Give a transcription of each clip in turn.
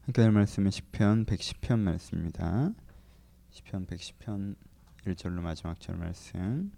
함께 할 말씀은 시편 110편 말씀입니다. 시편 110편 1절로 마지막 절 말씀.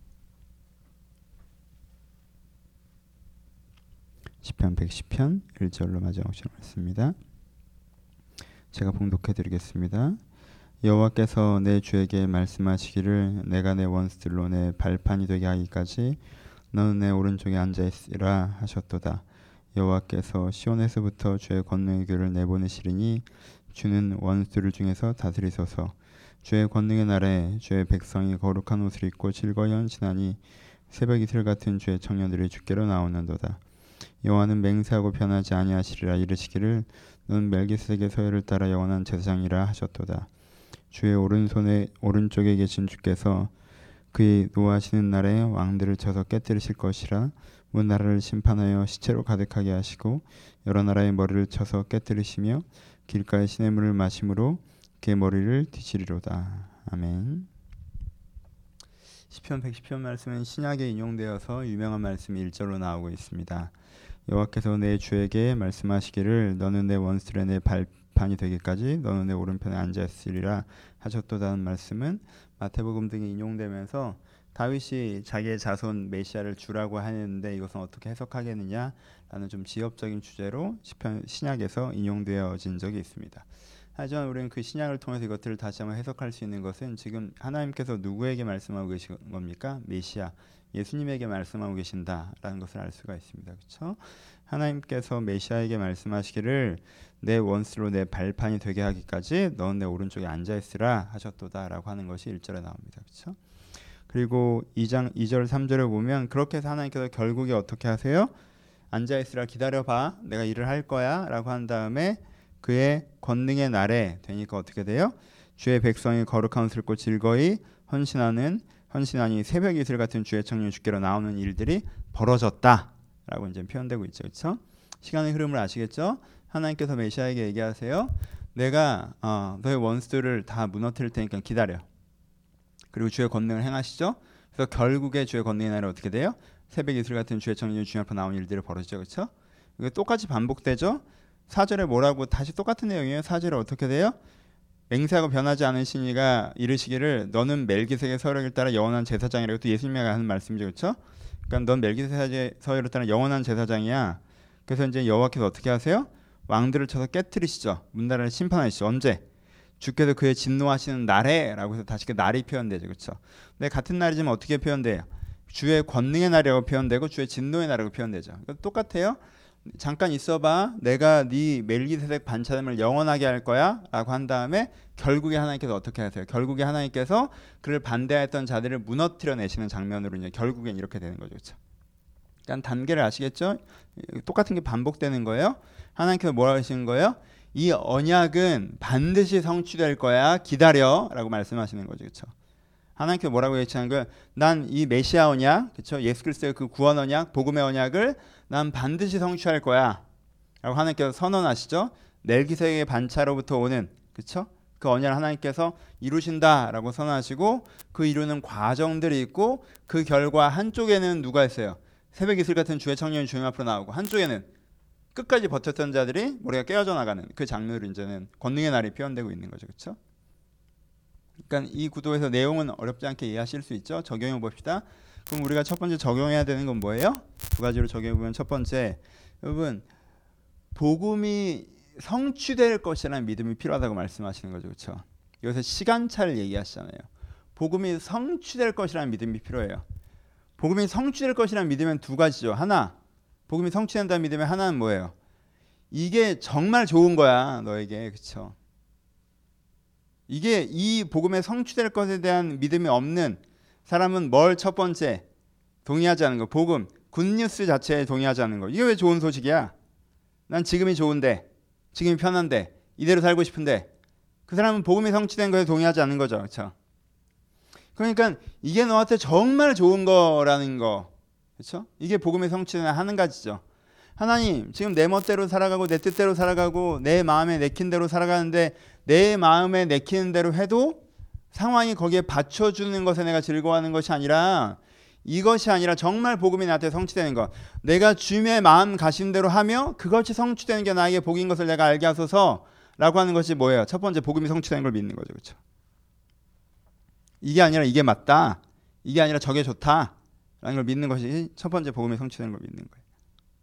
시편 110편 1절로 마지막 절 말씀입니다. 제가 봉독해 드리겠습니다. 여호와께서 내 주에게 말씀하시기를 내가 내 원수들로 내 발판이 되게 하기까지 너는 내 오른쪽에 앉아 있으라 하셨도다. 여호와께서 시온에서부터 주의 권능의 귀를 내보내시리니 주는 원수들 중에서 다스리소서. 주의 권능의 날에 주의 백성이 거룩한 옷을 입고 즐거이 헌신하니 새벽 이슬 같은 주의 청년들이 주께로 나오는도다. 여호와는 맹세하고 변하지 아니하시리라 이르시기를 너는 멜기세덱의 서열을 따라 영원한 제사장이라 하셨도다. 주의 오른쪽에 계신 주께서 그의 노하시는 날에 왕들을 쳐서 깨뜨리실 것이라. 문 나라를 심판하여 시체로 가득하게 하시고 여러 나라의 머리를 쳐서 깨뜨리시며 길가의 시냇물을 마심으로 그의 머리를 뒤지리로다. 아멘. 시편 110편 말씀은 신약에 인용되어서 유명한 말씀이 1절로 나오고 있습니다. 여호와께서 내 주에게 말씀하시기를 너는 내 원수들의 내 발판이 되기까지 너는 내 오른편에 앉아있으리라 하셨도다는 말씀은 마태복음 등에 인용되면서 다윗이 자기의 자손 메시아를 주라고 하는데 이것은 어떻게 해석하겠느냐라는 좀 지엽적인 주제로 시편 신약에서 인용되어진 적이 있습니다. 하지만 우리는 그 신약을 통해서 이것들을 다시 한번 해석할 수 있는 것은 지금 하나님께서 누구에게 말씀하고 계신 겁니까? 메시아 예수님에게 말씀하고 계신다라는 것을 알 수가 있습니다. 그렇죠? 하나님께서 메시아에게 말씀하시기를 내 원수로 내 발판이 되게 하기까지 너는 내 오른쪽에 앉아있으라 하셨도다라고 하는 것이 1절에 나옵니다. 그렇죠? 그리고 2장 2절 3절에 보면 그렇게 해서 하나님께서 결국에 어떻게 하세요? 앉아있으라 기다려봐 내가 일을 할 거야 라고 한 다음에 그의 권능의 날에 되니까 어떻게 돼요? 주의 백성이 거룩한 옷을 입고 즐거이 헌신하니 새벽 이슬 같은 주의 청년 주께로 나오는 일들이 벌어졌다 라고 이제 표현되고 있죠. 그렇죠? 시간의 흐름을 아시겠죠? 하나님께서 메시아에게 얘기하세요. 내가 너의 원수들을 다 무너뜨릴 테니까 기다려. 그리고 주의 권능을 행하시죠. 그래서 결국에 주의 권능의 날에 어떻게 돼요? 새벽 이슬 같은 주의 청년 주님 앞에 나오는 일들이 벌어지죠. 그렇죠? 이게 똑같이 반복되죠. 4절에 뭐라고 다시 똑같은 내용이에요. 4절에 어떻게 돼요? 맹세하고 변하지 않은 신이가 이르시기를 너는 멜기세덱의 서열을 따라 영원한 제사장이라고 또 예수님이 하는 말씀이죠. 그렇죠? 그러니까 넌 멜기세덱의 서열을 따라 영원한 제사장이야. 그래서 이제 여호와께서 어떻게 하세요? 왕들을 쳐서 깨뜨리시죠. 문나라를 심판하시죠. 언제? 주께서 그의 진노하시는 날에 라고 해서 다시 그 날이 표현되죠. 그렇죠? 근데 같은 날이지만 어떻게 표현돼요? 주의 권능의 날이라고 표현되고 주의 진노의 날이라고 표현되죠. 똑같아요. 잠깐 있어봐. 내가 네 멜기세덱 반차됨을 영원하게 할 거야 라고 한 다음에 결국에 하나님께서 어떻게 하세요? 결국에 하나님께서 그를 반대했던 자들을 무너뜨려 내시는 장면으로 이제 결국엔 이렇게 되는 거죠. 그렇죠? 그러니까 단계를 아시겠죠? 똑같은 게 반복되는 거예요. 하나님께서 뭐라고 하시는 거예요? 이 언약은 반드시 성취될 거야. 기다려 라고 말씀하시는 거죠. 그렇죠? 하나님께서 뭐라고 얘기하는 거예요? 난 이 메시아 언약, 그렇죠? 예수 그리스도의 그 구원 언약, 복음의 언약을 난 반드시 성취할 거야 라고 하나님께서 선언하시죠. 멜기세덱의 반차로부터 오는, 그렇죠? 그 언약을 하나님께서 이루신다라고 선언하시고 그 이루는 과정들이 있고 그 결과 한쪽에는 누가 있어요? 새벽 이슬 같은 주의 청년이 주님 앞으로 나오고 한쪽에는 끝까지 버텼던 자들이 머리가 깨어져 나가는 그 장면으로 이제는 권능의 날이 표현되고 있는 거죠. 그렇죠? 그러니까 이 구도에서 내용은 어렵지 않게 이해하실 수 있죠. 적용해 봅시다. 그럼 우리가 첫 번째 적용해야 되는 건 뭐예요? 두 가지로 적용해 보면 첫 번째, 여러분 복음이 성취될 것이라는 믿음이 필요하다고 말씀하시는 거죠. 그렇죠? 여기서 시간차를 얘기하시잖아요. 복음이 성취될 것이라는 믿음이 필요해요. 복음이 성취될 것이라는 믿음은 두 가지죠. 하나, 복음이 성취된다는 믿음의 하나는 뭐예요? 이게 정말 좋은 거야 너에게. 그렇죠? 이게 이 복음에 성취될 것에 대한 믿음이 없는 사람은 뭘 첫 번째 동의하지 않는 거. 복음 굿뉴스 자체에 동의하지 않는 거. 이게 왜 좋은 소식이야? 난 지금이 좋은데, 지금이 편한데, 이대로 살고 싶은데, 그 사람은 복음이 성취된 것에 동의하지 않는 거죠. 그렇죠? 그러니까 이게 너한테 정말 좋은 거라는 거, 그렇죠? 이게 복음의 성취는 하는 가지죠. 하나님, 지금 내 멋대로 살아가고 내 뜻대로 살아가고 내 마음에 내킨 대로 살아가는데 내 마음에 내키는 대로 해도 상황이 거기에 받쳐주는 것에 내가 즐거워하는 것이 아니라, 이것이 아니라 정말 복음이 나한테 성취되는 것, 내가 주님의 마음 가신 대로 하며 그것이 성취되는 게 나에게 복인 것을 내가 알게 하소서 라고 하는 것이 뭐예요? 첫 번째 복음이 성취되는 걸 믿는 거죠. 그렇죠? 이게 아니라 이게 맞다. 이게 아니라 저게 좋다. 라는 걸 믿는 것이 첫 번째 복음이 성취되는 걸 믿는 거예요.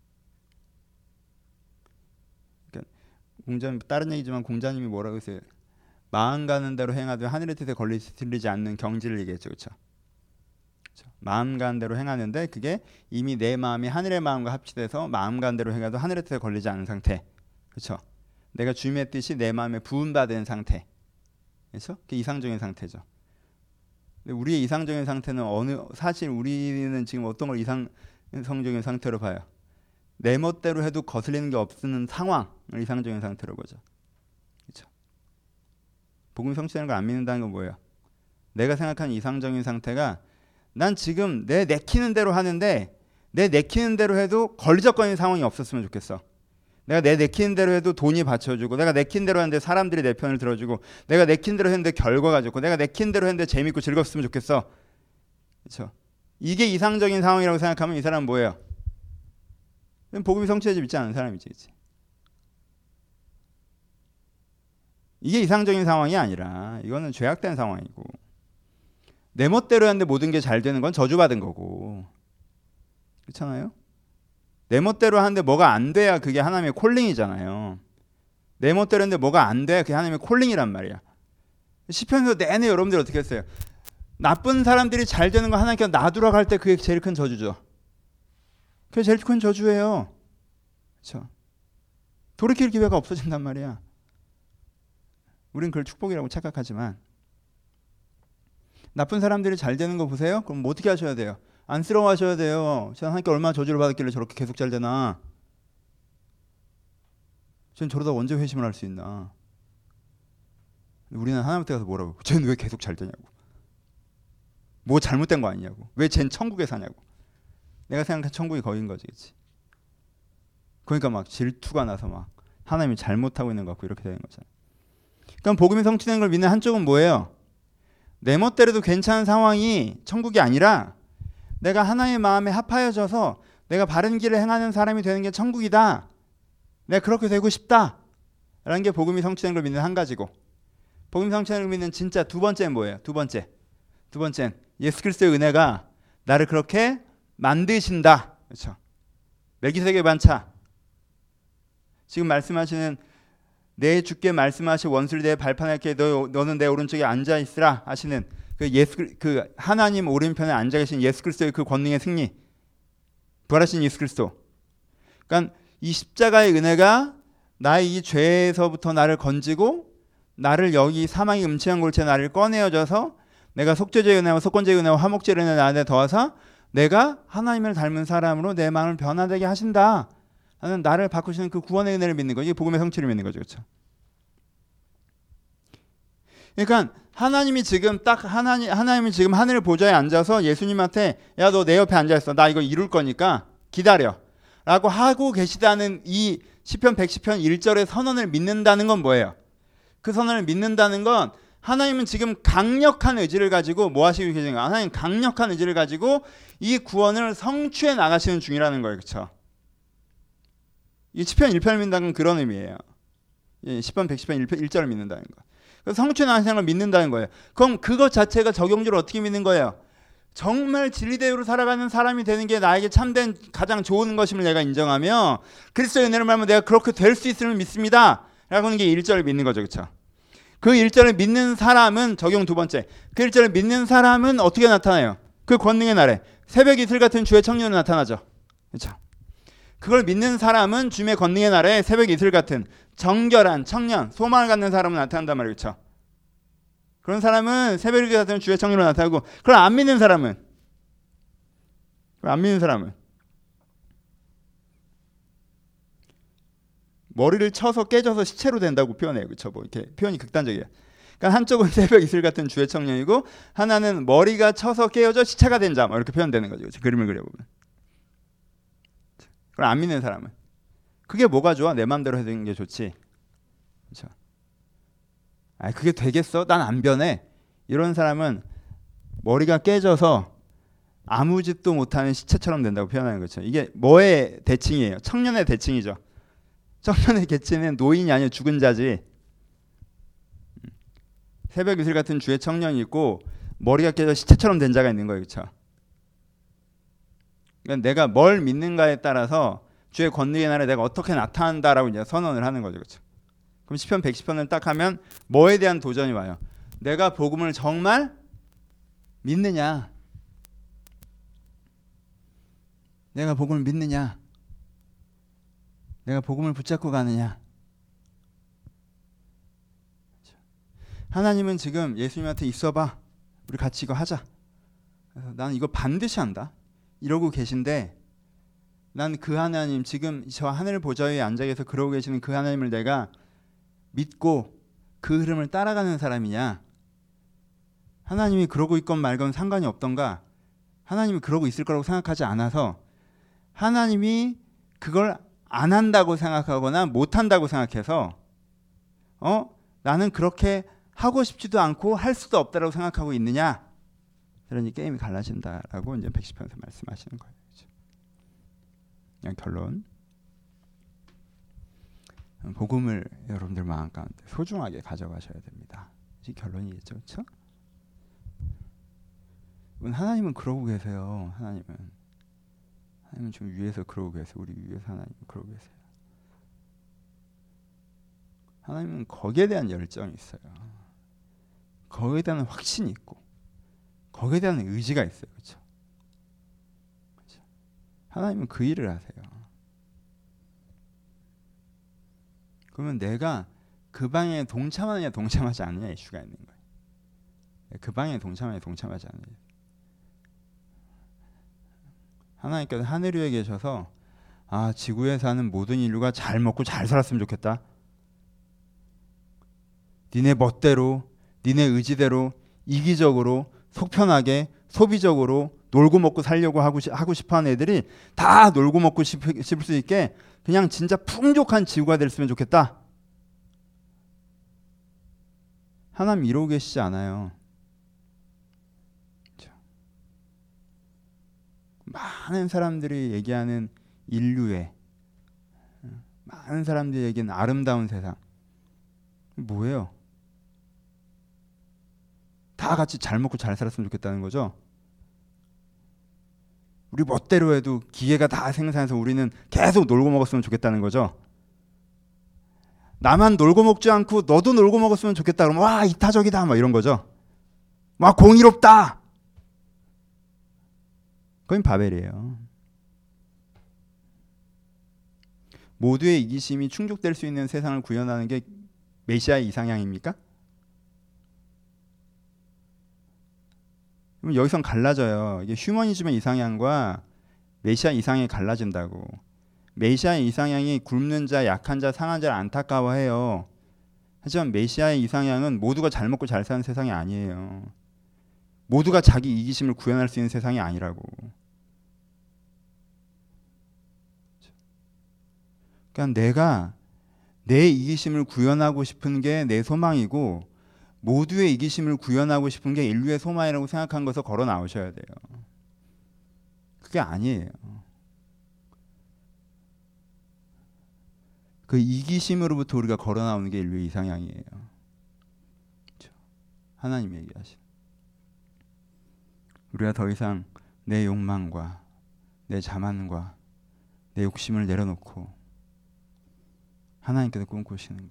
그러니까 다른 얘기지만 공자님이 뭐라고 했어요? 마음 가는 대로 행하되 하늘의 뜻에 걸리지 않는 경지를 얘기했죠. 그렇죠? 마음 가는 대로 행하는데 그게 이미 내 마음이 하늘의 마음과 합치돼서 마음 가는 대로 행해도 하늘의 뜻에 걸리지 않은 상태. 그렇죠? 내가 주님의 뜻이 내 마음에 부은받은 상태. 그렇죠? 그게 이상적인 상태죠. 근데 우리의 이상적인 상태는 사실 우리는 지금 어떤 걸 이상성적인 상태로 봐요? 내 멋대로 해도 거슬리는 게 없는 상황을 이상적인 상태로 보죠. 그렇죠? 복음 성취되는 걸 안 믿는다는 건 뭐예요? 내가 생각하는 이상적인 상태가 난 지금 내 내키는 대로 하는데 내 내키는 대로 해도 걸리적거리는 상황이 없었으면 좋겠어. 내가 내 내키는 대로 해도 돈이 받쳐주고, 내가 내키는 대로 하는데 사람들이 내 편을 들어주고, 내가 내키는 대로 했는데 결과가 좋고, 내가 내키는 대로 했는데 재밌고 즐겁으면 좋겠어. 그렇죠? 이게 이상적인 상황이라고 생각하면 이 사람은 뭐예요? 복음이 성취되지 믿지 않는 사람이지. 그치? 이게 이상적인 상황이 아니라 이거는 죄악된 상황이고, 내 멋대로 하는데 모든 게 잘 되는 건 저주받은 거고, 그렇잖아요? 내 멋대로 하는데 뭐가 안 돼야 그게 하나님의 콜링이잖아요. 내 멋대로 했는데 뭐가 안 돼야 그게 하나님의 콜링이란 말이야. 시편에서 내내 여러분들 어떻게 했어요? 나쁜 사람들이 잘 되는 거 하나님께 놔두라고 할 때 그게 제일 큰 저주죠. 그게 제일 큰 저주예요. 그렇죠? 돌이킬 기회가 없어진단 말이야. 우린 그걸 축복이라고 착각하지만, 나쁜 사람들이 잘 되는 거 보세요? 그럼 뭐 어떻게 하셔야 돼요? 안쓰러워하셔야 돼요. 하나님께 얼마나 저주를 받았길래 저렇게 계속 잘 되나? 쟤는 저러다 언제 회심을 할 수 있나? 우리는 하나님한테 가서 뭐라고? 쟤는 왜 계속 잘 되냐고? 뭐 잘못된 거 아니냐고? 왜 쟤는 천국에 사냐고? 내가 생각한 천국이 거긴 거지, 그렇지? 그러니까 막 질투가 나서 막 하나님이 잘못하고 있는 것 같고 이렇게 되는 거잖아. 그럼 복음이 성취되는 걸 믿는 한쪽은 뭐예요? 내 멋대로도 괜찮은 상황이 천국이 아니라 내가 하나님의 마음에 합하여져서 내가 바른 길을 행하는 사람이 되는 게 천국이다. 내가 그렇게 되고 싶다. 라는 게 복음이 성취되는 걸 믿는 한 가지고, 복음이 성취되는 걸 믿는 진짜 두 번째는 뭐예요? 두 번째는 예수 그리스도의 은혜가 나를 그렇게 만드신다. 그렇죠? 멜기세덱의 반차. 지금 말씀하시는 내 주께 말씀하신 원수를 내 발판할게 너는 내 오른쪽에 앉아 있으라 하시는 그 하나님 오른편에 앉아 계신 예수 그리스도의 그 권능의 승리, 부활하신 예수 그리스도. 그러니까 이 십자가의 은혜가 나의 이 죄에서부터 나를 건지고 나를 여기 사망의 음침한 골채 나를 꺼내어줘서 내가 속죄제의 은혜와 속건제의 은혜와 화목제의 은혜 나한테 더하사 내가 하나님을 닮은 사람으로 내 마음을 변화되게 하신다 하는 나를 바꾸시는 그 구원의 은혜를 믿는 거, 이게 복음의 성취를 믿는 거죠. 그렇죠? 그러니까 하나님이 지금 하나님이 지금 하늘 보좌에 앉아서 예수님한테 야, 너 내 옆에 앉아있어. 나 이거 이룰 거니까 기다려. 라고 하고 계시다는 이 시편 110편 1절의 선언을 믿는다는 건 뭐예요? 그 선언을 믿는다는 건 하나님은 지금 강력한 의지를 가지고 뭐 하시고 계신가? 하나님 강력한 의지를 가지고 이 구원을 성취해 나가시는 중이라는 거예요. 그렇죠? 이 시편 1편을 믿는다는 건 그런 의미예요. 시편 110편 1절을 믿는다는 거. 그래서 성취해 나가시는 걸 믿는다는 거예요. 그럼 그것 자체가 적용적으로 어떻게 믿는 거예요? 정말 진리대로 살아가는 사람이 되는 게 나에게 참된 가장 좋은 것임을 내가 인정하며 그리스도의 은혜를 말하면 내가 그렇게 될 수 있음을 믿습니다. 라고 하는 게 1절을 믿는 거죠. 그렇죠? 그 1절을 믿는 사람은 적용 두 번째. 그 1절을 믿는 사람은 어떻게 나타나요? 그 권능의 날에 새벽 이슬 같은 주의 청년으로 나타나죠. 그렇죠? 그걸 믿는 사람은 주님의 권능의 날에 새벽 이슬 같은 정결한 청년, 소망을 갖는 사람은 나타난단 말이에요. 그렇죠? 그런 사람은 새벽 이슬 같은 주의 청년으로 나타나고, 그걸 안 믿는 사람은 머리를 쳐서 깨져서 시체로 된다고 표현해요. 그렇죠? 뭐 이렇게 표현이 극단적이에요. 그러니까 한쪽은 새벽 이슬 같은 주의 청년이고 하나는 머리가 쳐서 깨어져 시체가 된 자, 뭐 이렇게 표현되는 거죠. 그렇죠? 그림을 그려보면. 그걸 안 믿는 사람은 그게 뭐가 좋아? 내 마음대로 해야 되는 게 좋지. 그렇죠? 아, 그게 되겠어? 난 안 변해. 이런 사람은 머리가 깨져서 아무 짓도 못하는 시체처럼 된다고 표현하는 거죠. 이게 뭐의 대칭이에요? 청년의 대칭이죠. 청년의 대칭은 노인이 아니라 죽은 자지. 새벽 이슬 같은 주의 청년이 있고 머리가 깨져 시체처럼 된 자가 있는 거예요. 그렇죠? 그러니까 내가 뭘 믿는가에 따라서 주의 권능의 날에 내가 어떻게 나타난다라고 이제 선언을 하는 거죠. 그렇죠? 그럼 시편 110편을 딱 하면 뭐에 대한 도전이 와요? 내가 복음을 정말 믿느냐? 내가 복음을 믿느냐? 내가 복음을 붙잡고 가느냐? 하나님은 지금 예수님한테 있어봐. 우리 같이 이거 하자. 그래서 나는 이거 반드시 한다. 이러고 계신데 난 그 하나님, 지금 저 하늘 보좌 위에 앉아 계셔서 그러고 계시는 그 하나님을 내가 믿고 그 흐름을 따라가는 사람이냐? 하나님이 그러고 있건 말건 상관이 없던가? 하나님이 그러고 있을 거라고 생각하지 않아서 하나님이 그걸 안 한다고 생각하거나 못 한다고 생각해서 나는 그렇게 하고 싶지도 않고 할 수도 없다라고 생각하고 있느냐? 그러니 게임이 갈라진다라고 이제 110편에서 말씀하시는 거예요. 그냥 결론. 복음을 여러분들 마음 가운데 소중하게 가져가셔야 됩니다. 이 결론이겠죠, 그렇죠? 하나님은 그러고 계세요. 하나님은 지금 위에서 그러고 계세요. 우리 위에서 하나님은 그러고 계세요. 하나님은 거기에 대한 열정이 있어요. 거기에 대한 확신이 있고 거기에 대한 의지가 있어요. 그렇죠? 하나님은 그 일을 하세요. 그러면 내가 그 방에 동참하느냐 동참하지 않느냐 이슈가 있는 거예요. 그 방에 동참하느냐 동참하지 않느냐. 하나님께서 하늘 위에 계셔서 지구에 사는 모든 인류가 잘 먹고 잘 살았으면 좋겠다. 니네 멋대로 니네 의지대로 이기적으로 속편하게 소비적으로 놀고 먹고 살려고 하고 싶어하는 애들이 다 놀고 먹고 싶을 수 있게 그냥 진짜 풍족한 지구가 됐으면 좋겠다. 하나님 이러고 계시지 않아요. 많은 사람들이 얘기하는 인류의, 많은 사람들이 얘기하는 아름다운 세상 뭐예요? 다 같이 잘 먹고 잘 살았으면 좋겠다는 거죠. 우리 멋대로 해도 기계가 다 생산해서 우리는 계속 놀고 먹었으면 좋겠다는 거죠. 나만 놀고 먹지 않고 너도 놀고 먹었으면 좋겠다. 그러면 와 이타적이다 막 이런 거죠. 와 공의롭다. 그건 바벨이에요. 모두의 이기심이 충족될 수 있는 세상을 구현하는 게 메시아의 이상향입니까? 그럼 여기선 갈라져요. 이게 휴머니즘의 이상향과 메시아 이상향이 갈라진다고. 메시아의 이상향이 굶는 자, 약한 자, 상한 자를 안타까워해요. 하지만 메시아의 이상향은 모두가 잘 먹고 잘 사는 세상이 아니에요. 모두가 자기 이기심을 구현할 수 있는 세상이 아니라고. 그러니까 내가 내 이기심을 구현하고 싶은 게 내 소망이고 모두의 이기심을 구현하고 싶은 게 인류의 소망이라고 생각한 것을 걸어 나오셔야 돼요. 그게 아니에요. 그 이기심으로부터 우리가 걸어 나오는 게 인류의 이상향이에요. 그렇죠? 하나님 얘기하신. 우리가 더 이상 내 욕망과 내 자만과 내 욕심을 내려놓고 하나님께서 꿈꾸시는 것,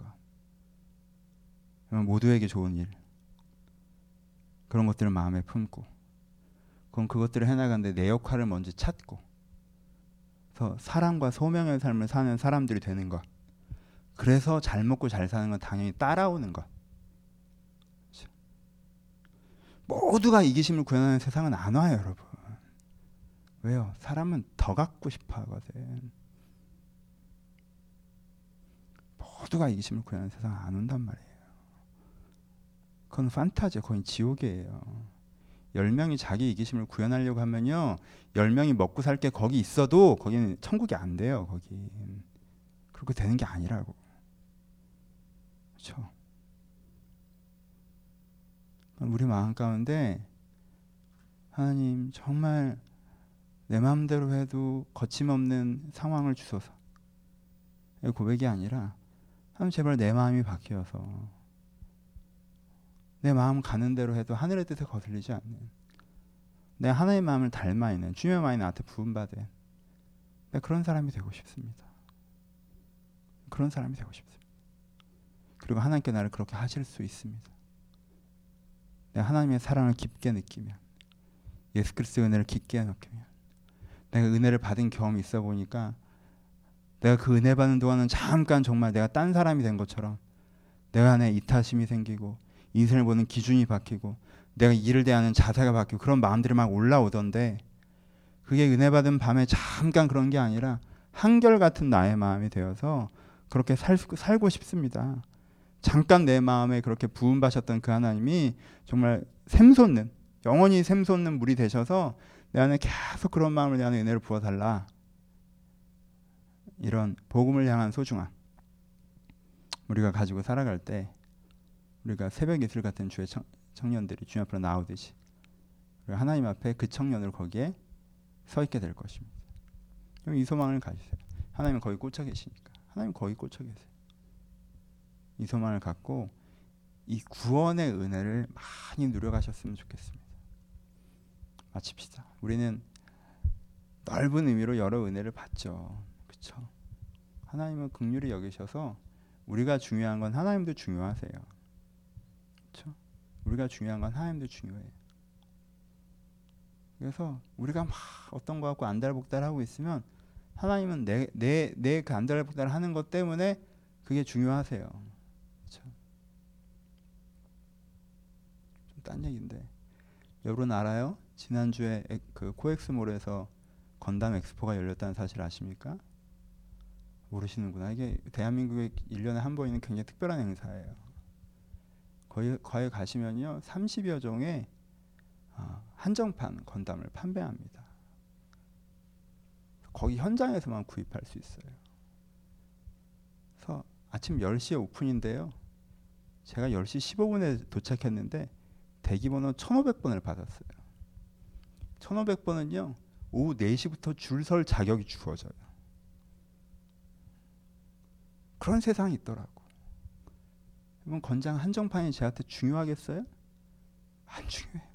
모두에게 좋은 일, 그런 것들을 마음에 품고 그럼 그것들을 해나가는데 내 역할을 먼저 찾고 그래서 사랑과 소명의 삶을 사는 사람들이 되는 것, 그래서 잘 먹고 잘 사는 건 당연히 따라오는 것. 모두가 이기심을 구현하는 세상은 안 와요, 여러분. 왜요? 사람은 더 갖고 싶어 하거든. 모두가 이기심을 구현하는 세상은 안 온단 말이에요. 그건 판타지예요. 거의 지옥이에요. 10명이 자기 이기심을 구현하려고 하면요, 10명이 먹고 살 게 거기 있어도 거기는 천국이 안 돼요. 거기 그렇게 되는 게 아니라고. 그렇죠? 우리 마음 가운데 하나님 정말 내 마음대로 해도 거침없는 상황을 주소서. 고백이 아니라 하나님 제발 내 마음이 바뀌어서 내 마음 가는 대로 해도 하늘의 뜻에 거슬리지 않는, 내 하나님의 마음을 닮아 있는, 주님의 마음이 나한테 부음받은, 그런 사람이 되고 싶습니다. 그런 사람이 되고 싶습니다. 그리고 하나님께 나를 그렇게 하실 수 있습니다. 내가 하나님의 사랑을 깊게 느끼면, 예수 그리스도의 은혜를 깊게 느끼면, 내가 은혜를 받은 경험이 있어 보니까 내가 그 은혜 받는 동안은 잠깐 정말 내가 딴 사람이 된 것처럼 내 안에 이타심이 생기고 인생을 보는 기준이 바뀌고 내가 일을 대하는 자세가 바뀌고 그런 마음들이 막 올라오던데, 그게 은혜 받은 밤에 잠깐 그런 게 아니라 한결같은 나의 마음이 되어서 그렇게 살고 싶습니다. 잠깐 내 마음에 그렇게 부음받으셨던 그 하나님이 정말 샘솟는, 영원히 샘솟는 물이 되셔서 내 안에 계속 그런 마음을 내 안에 은혜를 부어달라. 이런 복음을 향한 소중함 우리가 가지고 살아갈 때, 우리가 새벽 이슬 같은 주의 청년들이 주님 앞으로 나오듯이 하나님 앞에 그 청년을 거기에 서 있게 될 것입니다. 이 소망을 가지세요. 하나님은 거기 꽂혀 계시니까. 하나님 거기 꽂혀 계세요. 이 소망을 갖고 이 구원의 은혜를 많이 누려가셨으면 좋겠습니다. 마칩시다. 우리는 넓은 의미로 여러 은혜를 받죠. 그렇죠? 하나님은 긍휼히 여기셔서 우리가 중요한 건 하나님도 중요하세요. 그렇죠? 우리가 중요한 건 하나님도 중요해요. 그래서 우리가 막 어떤 거 갖고 안달복달하고 있으면 하나님은 내 그 안달복달 하는 것 때문에 그게 중요하세요. 그렇죠? 좀 딴 얘기인데, 여러분 알아요? 지난주에 그 코엑스몰에서 건담 엑스포가 열렸다는 사실 아십니까? 모르시는구나. 이게 대한민국에 1년에 한 번 있는 굉장히 특별한 행사예요. 거기 가시면요 30여 종의 한정판 건담을 판매합니다. 거기 현장에서만 구입할 수 있어요. 그래서 아침 10시에 오픈인데요. 제가 10시 15분에 도착했는데 대기번호 1500번을 받았어요. 1500번은요 오후 4시부터 줄 설 자격이 주어져요. 그런 세상이 있더라고. 이번 건장 한정판이 저한테 중요하겠어요? 안 중요해요.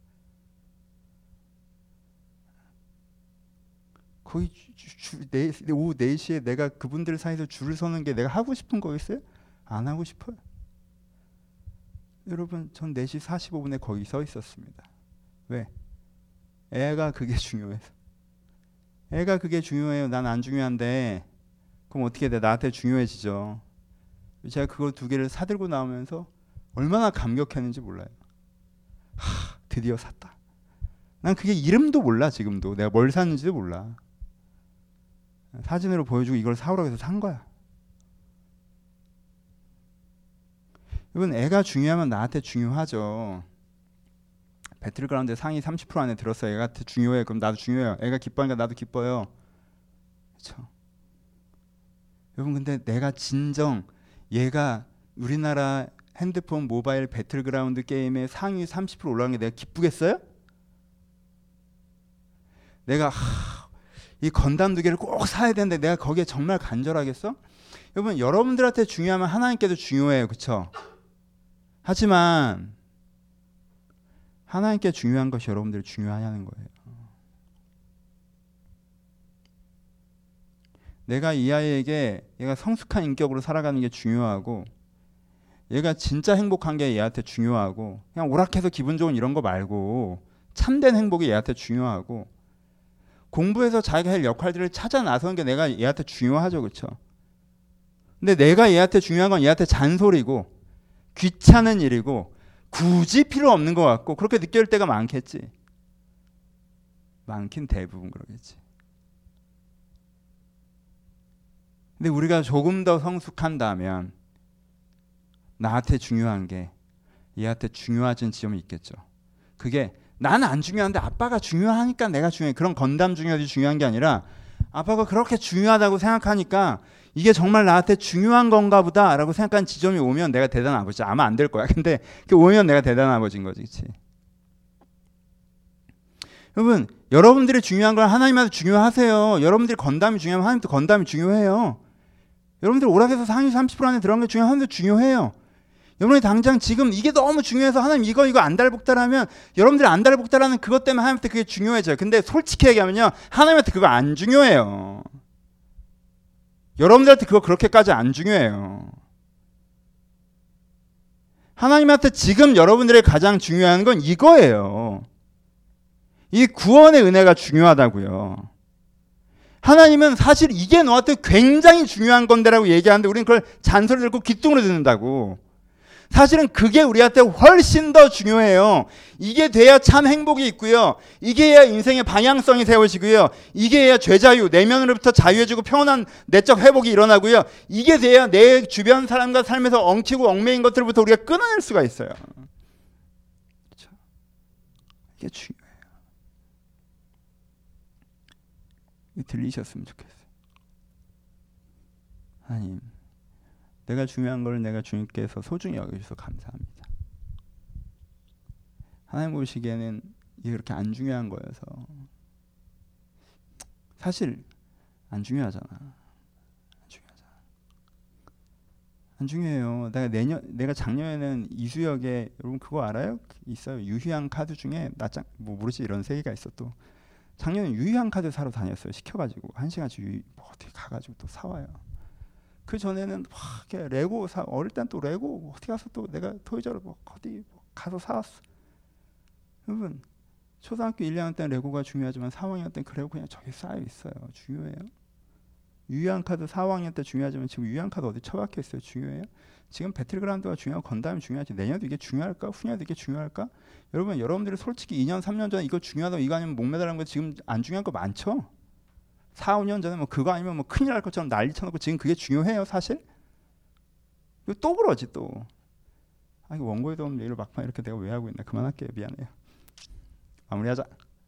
거의 오후 4시에 내가 그분들 사이에서 줄을 서는 게 내가 하고 싶은 거였어요? 안 하고 싶어요. 여러분 전 4시 45분에 거기 서 있었습니다. 왜? 애가 그게 중요해서. 애가 그게 중요해요. 난 안 중요한데 그럼 어떻게 돼? 나한테 중요해지죠. 제가 그걸 2개를 사들고 나오면서 얼마나 감격했는지 몰라요. 드디어 샀다. 난 그게 이름도 몰라. 지금도 내가 뭘 샀는지도 몰라. 사진으로 보여주고 이걸 사오라고 해서 산 거야. 여러분 애가 중요하면 나한테 중요하죠. 배틀그라운드 상위 30% 안에 들었어요. 애가 중요해. 그럼 나도 중요해요. 애가 기뻐하니까 나도 기뻐요. 그렇죠? 여러분 근데 내가 진정 얘가 우리나라 핸드폰 모바일 배틀그라운드 게임에 상위 30% 올라간 게 내가 기쁘겠어요? 내가 이 건담 2개를 꼭 사야 되는데 내가 거기에 정말 간절하겠어? 여러분 여러분들한테 중요하면 하나님께도 중요해요. 그렇죠? 하지만 하나님께 중요한 것이 여러분들이 중요하냐는 거예요. 내가 이 아이에게 얘가 성숙한 인격으로 살아가는 게 중요하고 얘가 진짜 행복한 게 얘한테 중요하고 그냥 오락해서 기분 좋은 이런 거 말고 참된 행복이 얘한테 중요하고 공부해서 자기가 할 역할들을 찾아 나서는 게 내가 얘한테 중요하죠. 그렇죠? 근데 내가 얘한테 중요한 건 얘한테 잔소리고 귀찮은 일이고 굳이 필요 없는 것 같고 그렇게 느낄 때가 많겠지. 많긴 대부분 그러겠지. 근데 우리가 조금 더 성숙한다면 나한테 중요한 게 얘한테 중요하진 지점이 있겠죠. 그게 나는 안 중요한데 아빠가 중요하니까 내가 중요해. 그런 건담 중요하지 중요한 게 아니라 아빠가 그렇게 중요하다고 생각하니까 이게 정말 나한테 중요한 건가 보다 라고 생각하는 지점이 오면 내가 대단한 아버지. 아마 안 될 거야. 근데 그게 오면 내가 대단한 아버지인 거지. 그치? 여러분 여러분들이 중요한 걸 하나님한테 중요하세요. 여러분들이 건담이 중요하면 하나님도 건담이 중요해요. 여러분들 오락에서 상위 30% 안에 들어간 게 중요하면 하나님도 중요해요. 여러분이 당장 지금 이게 너무 중요해서 하나님 이거 안달복달하면 여러분들이 안달복달하는 그것 때문에 하나님한테 그게 중요해져요. 근데 솔직히 얘기하면요, 하나님한테 그거 안 중요해요. 여러분들한테 그거 그렇게까지 안 중요해요. 하나님한테 지금 여러분들의 가장 중요한 건 이거예요. 이 구원의 은혜가 중요하다고요. 하나님은 사실 이게 너한테 굉장히 중요한 건데라고 얘기하는데 우리는 그걸 잔소리 듣고 귀뚱으로 듣는다고. 사실은 그게 우리한테 훨씬 더 중요해요. 이게 돼야 참 행복이 있고요. 이게 해야 인생의 방향성이 세워지고요. 이게 해야 죄자유, 내면으로부터 자유해지고 평온한 내적 회복이 일어나고요. 이게 돼야 내 주변 사람과 삶에서 엉키고 얽매인 것들부터 우리가 끊어낼 수가 있어요. 그렇죠? 이게 중요해요. 이게 들리셨으면 좋겠어요. 하나님, 내가 중요한 걸 내가 주님께서 소중히 여겨주셔서 감사합니다. 하나님 보시기에는 이게 그렇게 안 중요한 거여서 사실 안 중요하잖아. 안 중요해요. 내가 작년에는 이수역에 여러분 그거 알아요? 있어요. 유희왕 카드 중에 뭐 모르지 이런 세 개가 있어. 또 작년에 유희왕 카드 사러 다녔어요. 시켜가지고 1시간씩 뭐 어떻게 가가지고 또 사와요. 그 전에는 막 레고 어릴 땐 또 레고 어떻게 가서 또 내가 토이저를 뭐 어디 가서 사왔어. 여러분 초등학교 1학년 때는 레고가 중요하지만 4학년 때는 그 레고 그냥 저기 쌓여 있어요. 중요해요? 유희왕 카드 4학년 때 중요하지만 지금 유희왕 카드 어디 처박혀 있어요? 중요해요? 지금 배틀그라운드가 중요하고 건담이 중요하지 내년도 이게 중요할까? 후년에도 이게 중요할까? 여러분들이 솔직히 2년 3년 전에 이거 중요하다고 이거 아니면 목매달은 거 지금 안 중요한 거 많죠? 4, 5년 전에 뭐 그거 아니면 뭐 큰일 날 것처럼 난리 쳐놓고 지금 그게 중요해요 사실? 또 그러지 또. 이거 원고에도 없는 얘기를 막판 이렇게 내가 왜 하고 있나. 그만할게요. 미안해요. 마무리하자.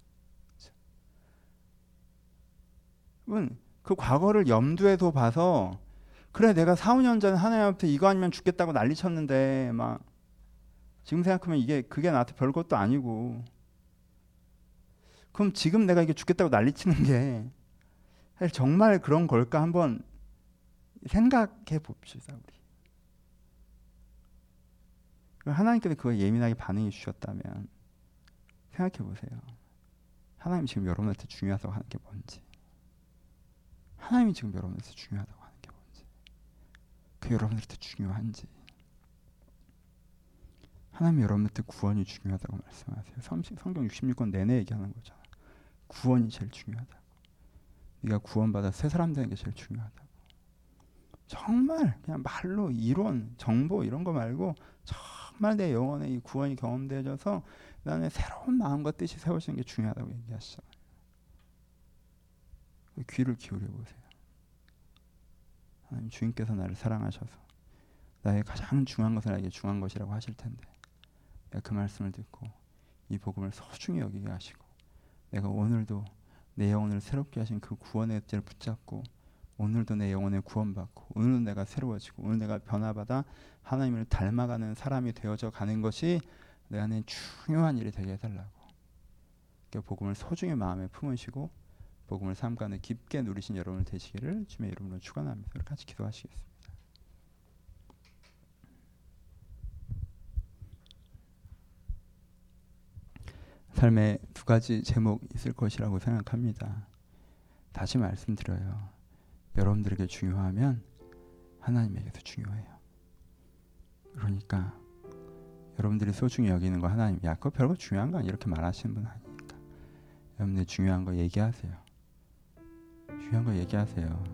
그 과거를 염두에 둬 봐서 그래 내가 4, 5년 전에 하나님 앞에 이거 아니면 죽겠다고 난리 쳤는데 막 지금 생각하면 그게 나한테 별것도 아니고 그럼 지금 내가 이게 죽겠다고 난리 치는 게 사실 정말 그런 걸까 한번 생각해 봅시다. 우리 하나님께서 그거에 예민하게 반응해 주셨다면 생각해 보세요. 하나님이 지금 여러분한테 중요하다고 하는 게 뭔지, 하나님이 지금 여러분한테 중요하다고 하는 게 뭔지, 그 여러분한테 중요한지. 하나님이 여러분한테 구원이 중요하다고 말씀하세요. 성경 66권 내내 얘기하는 거잖아. 구원이 제일 중요하다고. 네가 구원받아 새 사람 되는 게 제일 중요하다고. 정말 그냥 말로 이론, 정보 이런 거 말고 정말 내 영혼의 이 구원이 경험되어져서 나는 새로운 마음과 뜻이 세워지는 게 중요하다고 얘기하시잖아요. 귀를 기울여 보세요. 하나님 주님께서 나를 사랑하셔서 나의 가장 중요한 것은 나에게 중요한 것이라고 하실 텐데 내가 그 말씀을 듣고 이 복음을 소중히 여기게 하시고 내가 오늘도 내 영혼을 새롭게 하신 그 구원의 뜻을 붙잡고 오늘도 내 영혼을 구원받고 오늘도 내가 새로워지고 오늘 내가 변화받아 하나님을 닮아가는 사람이 되어져 가는 것이 내 안에 중요한 일이 되게 해달라고. 그 복음을 소중히 마음에 품으시고 복음을 삶가는 깊게 누리신 여러분을 되시기를 주님의 이름으로 축원합니다. 우리 같이 기도하시겠습니다. 삶에 두 가지 제목 있을 것이라고 생각합니다. 다시 말씀드려요. 여러분들에게 중요하면 하나님에게도 중요해요. 그러니까 여러분들이 소중히 여기는 거 하나님, 야 그거 별거 중요한 거 아니야 이렇게 말하시는 분 아니니까 여러분들 중요한 거 얘기하세요. 중요한 거 얘기하세요.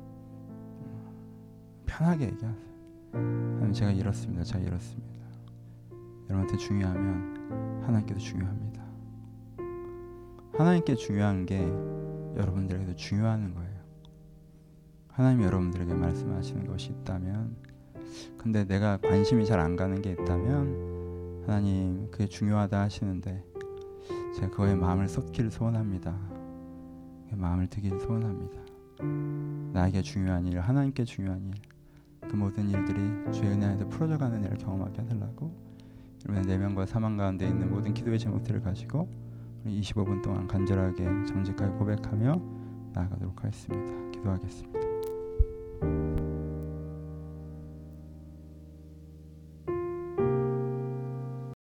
편하게 얘기하세요. 하나님 제가 이렇습니다. 제가 이렇습니다. 여러분한테 중요하면 하나님께도 중요합니다. 하나님께 중요한 게 여러분들에게도 중요한 거예요. 하나님이 여러분들에게 말씀하시는 것이 있다면, 근데 내가 관심이 잘 안 가는 게 있다면 하나님 그게 중요하다 하시는데 제가 그거에 마음을 쏟기를 소원합니다. 마음을 드기를 소원합니다. 나에게 중요한 일, 하나님께 중요한 일, 그 모든 일들이 주의 은혜 안에서 풀어져가는 일을 경험하게 해달라고 여러분의 내면과 사망 가운데 있는 모든 기도의 제목들을 가지고 우리 25분 동안 간절하게 정직하게 고백하며 나아가도록 하겠습니다. 기도하겠습니다.